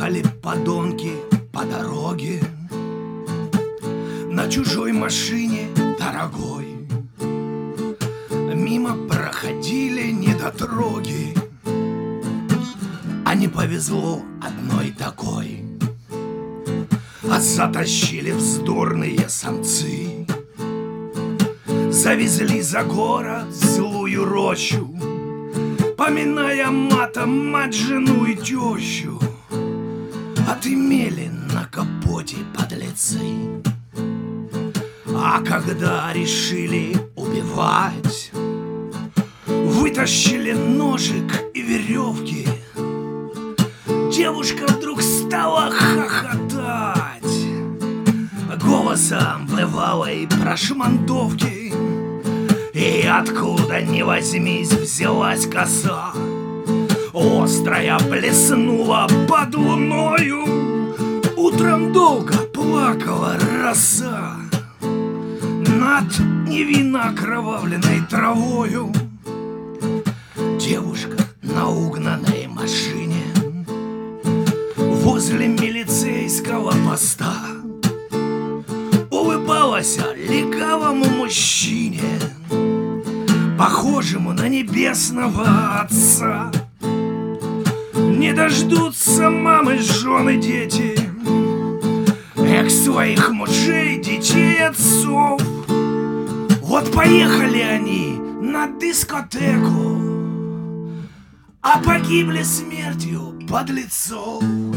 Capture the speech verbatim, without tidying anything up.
Ехали подонки по дороге на чужой машине дорогой. Мимо проходили недотроги, а не повезло одной такой. А затащили вздорные самцы, завезли за город злую рощу, поминая матом мать, жену и тещу. Отымели на капоте подлецы. А когда решили убивать, вытащили ножик и веревки. Девушка вдруг стала хохотать голосом бывалой прошмандовки. И откуда ни возьмись взялась коса, острая блеснула под луною. Утром долго плакала роса над невинно окровавленной травою. Девушка на угнанной машине возле милицейского поста улыбалась легавому мужчине, похожему на небесного отца. Не дождутся мамы, жены, дети, эх, своих мужей, детей, отцов. Вот поехали они на дискотеку, а погибли смертью подлецов.